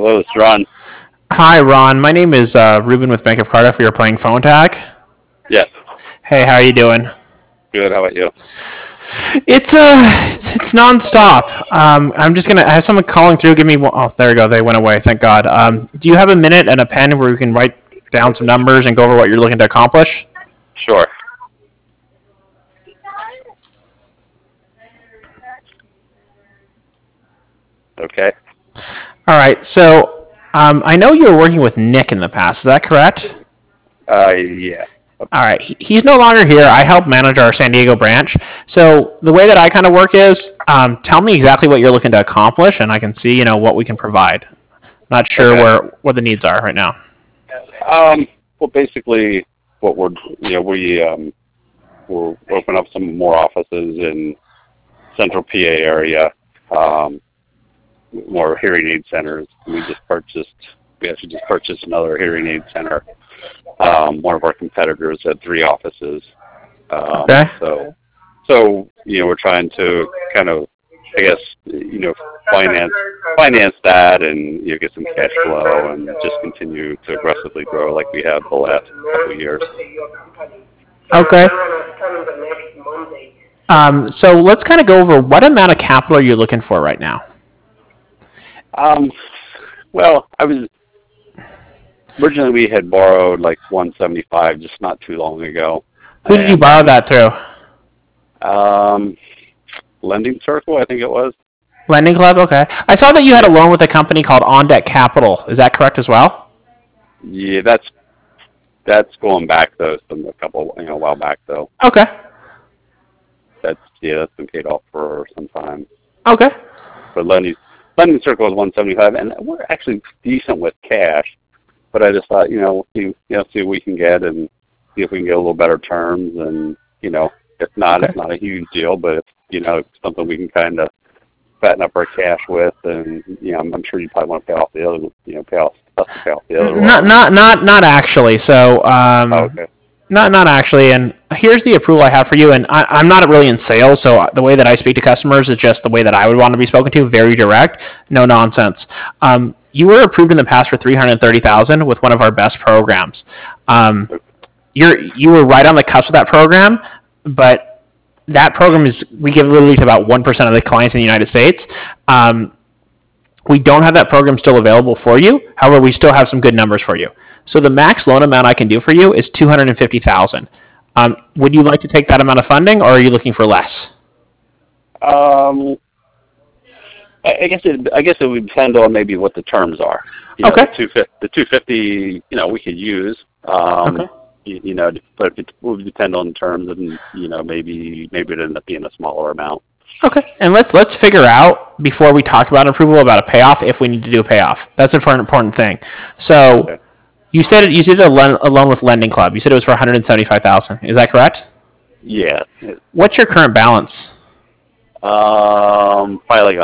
Hello, it's Ron. Hi, Ron. My name is Ruben with Bank of Cardiff. We are playing phone tag. Yes. Hey, how are you doing? Good. How about you? It's nonstop. I'm just gonna I have someone calling through. Give me one. Oh, there we go. They went away. Thank God. Do you have a minute and a pen where you can write down some numbers and go over what you're looking to accomplish? Sure. Okay. All right. So I know you were working with Nick in the past. Is that correct? Yeah. All right. He's no longer here. I help manage our San Diego branch. So the way that I kind of work is, tell me exactly what you're looking to accomplish, and I can see what we can provide. Not sure Okay. where the needs are right now. Well, basically, what we'll open up some more offices in Central PA area, more hearing aid centers. We actually just purchased another hearing aid center. One of our competitors had 3 offices. Okay. So we're trying to kind of, I guess, finance that and get some cash flow and just continue to aggressively grow like we have the last couple of years. Okay. So let's kind of go over what amount of capital are you looking for right now? Well, originally we had borrowed like 175 just not too long ago. Who did you borrow that through? Lending Circle, I think it was. Lending Club. Okay. I saw that you had a loan with a company called On Deck Capital. Is that correct as well? Yeah, that's going back though, a while back though. Okay. That's been paid off for some time. Okay. But Lending Circle was 175, and we're actually decent with cash. But I just thought, see what we can get and see if we can get a little better terms. And if not, It's not a huge deal, but it's something we can kind of fatten up our cash with. And I'm sure you probably want to pay off the other, pay off us to pay off the other. Not actually. So Okay. not actually. And here's the approval I have for you. And I'm not really in sales, so the way that I speak to customers is just the way that I would want to be spoken to, very direct, no nonsense. You were approved in the past for $330,000 with one of our best programs. You were right on the cusp of that program, but that program we give literally to about 1% of the clients in the United States. We don't have that program still available for you. However, we still have some good numbers for you. So the max loan amount I can do for you is $250,000. Would you like to take that amount of funding, or are you looking for less? I guess it would depend on maybe what the terms are. Okay. The 250, we could use. Okay. But it would depend on the terms, and maybe it end up being a smaller amount. Okay. And let's figure out before we talk about approval about a payoff if we need to do a payoff. That's an important thing. So Okay. you said a loan with Lending Club. You said it was for $175,000. Is that correct? Yeah. What's your current balance? Probably like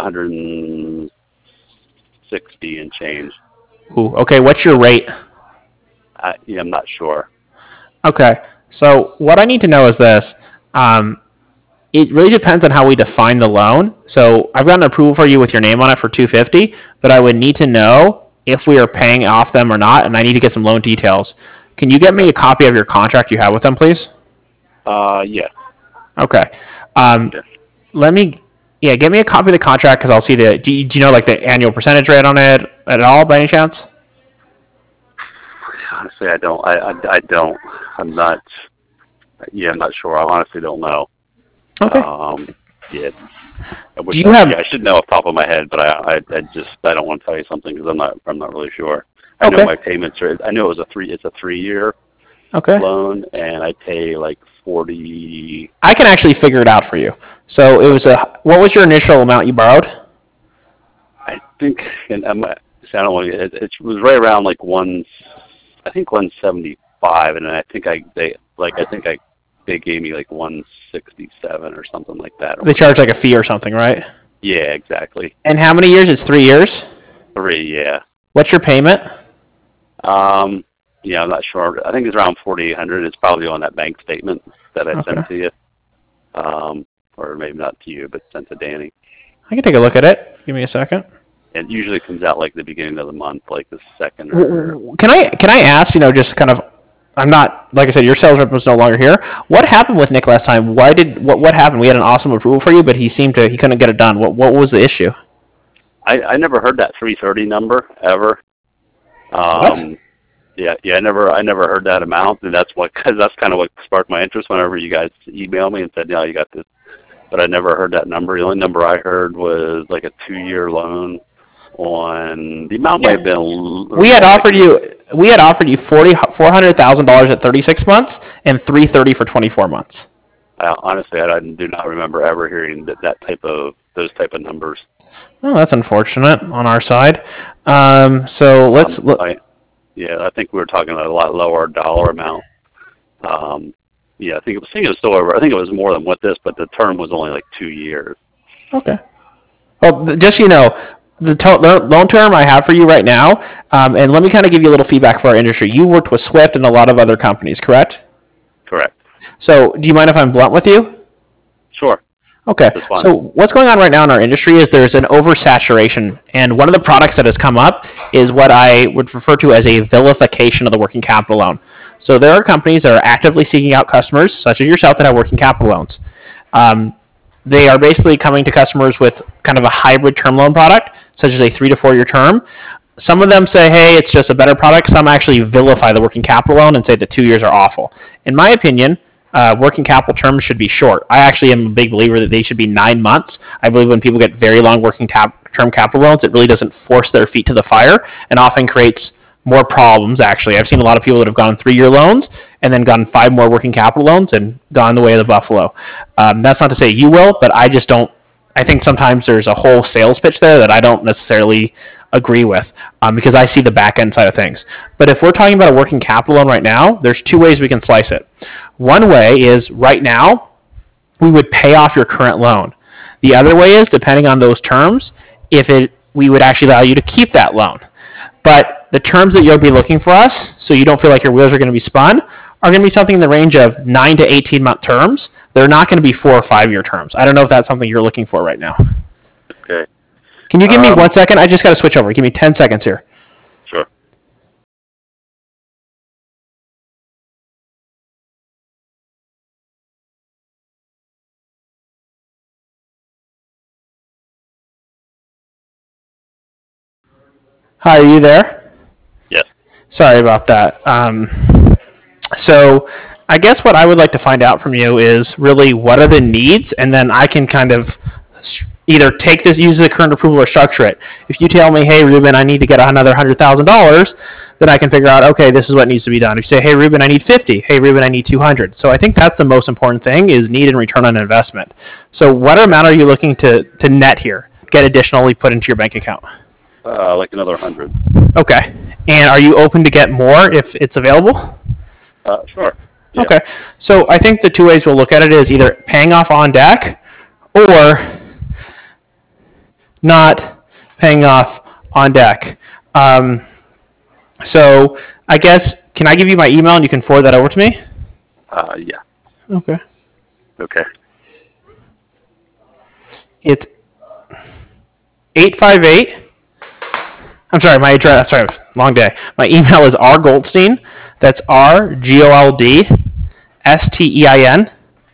160 and change. Ooh, okay. What's your rate? I'm not sure. Okay. So what I need to know is this. It really depends on how we define the loan. So I've gotten approval for you with your name on it for $250, but I would need to know if we are paying off them or not, and I need to get some loan details. Can you get me a copy of your contract you have with them, please? Yeah. Okay. Yeah. Get me a copy of the contract because I'll see do you know like the annual percentage rate on it at all by any chance? Honestly, I don't. I don't. I'm not. Yeah, I'm not sure. I honestly don't know. Okay. Yeah. I should know off the top of my head, but I don't want to tell you something because I'm not really sure. I Okay. know my payments are. I know it's a 3-year Okay. loan, and I pay like 40. I can actually figure it out for you. So it was what was your initial amount you borrowed? I think, and I don't want to. It was right around like I think 175, and then I think they gave me like 167 or something like that. They charge like a fee or something, right? Yeah, exactly. And how many years? It's 3 years. 3, yeah. What's your payment? Yeah, I'm not sure. I think it's around 4,800. It's probably on that bank statement that I sent to you. Or maybe not to you, but sent to Danny. I can take a look at it. Give me a second. It usually comes out like the beginning of the month, like the second. Or... Can I ask? Just kind of. I'm not, like I said, your sales rep was no longer here. What happened with Nick last time? What happened? We had an awesome approval for you, but he couldn't get it done. What was the issue? I never heard that 330 number ever. What? Yeah, I never heard that amount, and that's kind of what sparked my interest whenever you guys emailed me and said, yeah, you got this. But I never heard that number. The only number I heard was like a 2-year loan on the amount might have been. We had offered you $400,000 at 36 months and 330 for 24 months. Honestly, I do not remember ever hearing those type of numbers. Oh, that's unfortunate on our side. So let's look. I think we were talking about a lot lower dollar amount. Yeah, I think it was still over. I think it was more than what this, but the term was only like 2 years. Okay. Well, just so you know, the loan term I have for you right now, and let me kind of give you a little feedback for our industry. You worked with Swift and a lot of other companies, correct? Correct. So, do you mind if I'm blunt with you? Sure. Okay. So what's going on right now in our industry is there's an oversaturation, and one of the products that has come up is what I would refer to as a vilification of the working capital loan. So there are companies that are actively seeking out customers, such as yourself, that have working capital loans. They are basically coming to customers with kind of a hybrid term loan product, such as a 3 to 4 year term. Some of them say, hey, it's just a better product. Some actually vilify the working capital loan and say the 2 years are awful. In my opinion, working capital terms should be short. I actually am a big believer that they should be 9 months. I believe when people get very long working term capital loans, it really doesn't force their feet to the fire and often creates more problems, actually. I've seen a lot of people that have gone 3-year loans and then gotten 5 more working capital loans and gone the way of the buffalo. That's not to say you will, but I just don't. I think sometimes there's a whole sales pitch there that I don't necessarily agree with because I see the back end side of things. But if we're talking about a working capital loan right now, there's 2 ways we can slice it. One way is right now, we would pay off your current loan. The other way is, depending on those terms, we would actually allow you to keep that loan. But the terms that you'll be looking for us, so you don't feel like your wheels are going to be spun, are going to be something in the range of 9 to 18 month terms. They're not going to be 4 or 5 year terms. I don't know if that's something you're looking for right now. Okay. Can you give me 1 second? I just got to switch over. Give me 10 seconds here. Sure. Hi, are you there? Yes. Sorry about that. So I guess what I would like to find out from you is really what are the needs, and then I can kind of either take this, use the current approval, or structure it. If you tell me, hey, Ruben, I need to get another $100,000, then I can figure out, okay, this is what needs to be done. If you say, hey, Ruben, I need 50. Hey, Ruben, I need 200. So I think that's the most important thing is need and return on investment. So what amount are you looking to net here, get additionally put into your bank account? Like another 100. Okay. And are you open to get more if it's available? Sure. Yeah. Okay. So I think the 2 ways we'll look at it is either paying off on deck or not paying off on deck. So I guess, can I give you my email and you can forward that over to me? Yeah. Okay. Okay. It's 858. I'm sorry, my address, sorry, long day. My email is rgoldstein, that's RGOLDSTEIN,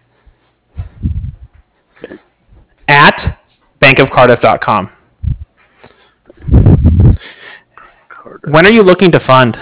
at bankofcardiff.com. When are you looking to fund?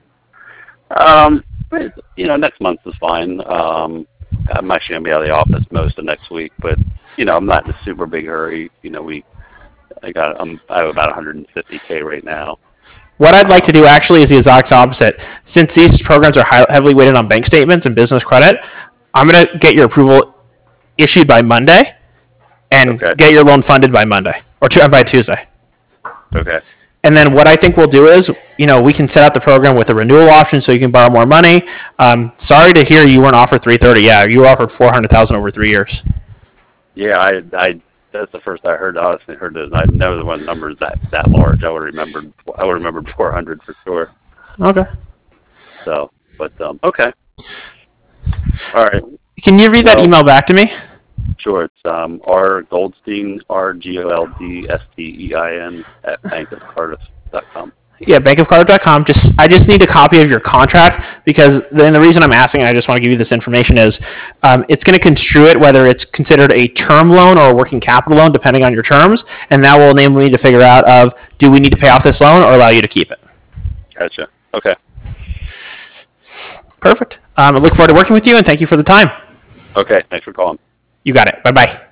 Next month is fine. I'm actually going to be out of the office most of next week, but, I'm not in a super big hurry. I have about 150K right now. What I'd like to do actually is the exact opposite. Since these programs are heavily weighted on bank statements and business credit, I'm going to get your approval issued by Monday and get your loan funded by Monday or by Tuesday. Okay. And then what I think we'll do is, we can set up the program with a renewal option so you can borrow more money. Sorry to hear you weren't offered 330. Yeah, you were offered 400,000 over 3 years. Yeah, I that's the first I heard. I honestly heard it. I never the one numbers that large. I would remembered 400 for sure. Okay. So, but okay. All right. Can you read that email back to me? Sure. It's R Goldstein, RGOLDSTEIN at bankofcardiff.com. Yeah, bankofcardiff.com. I just need a copy of your contract, because then the reason I'm asking, I just want to give you this information, is it's going to construe it whether it's considered a term loan or a working capital loan, depending on your terms, and that will enable me to figure out do we need to pay off this loan or allow you to keep it. Gotcha. Okay. Perfect. I look forward to working with you, and thank you for the time. Okay. Thanks for calling. You got it. Bye-bye.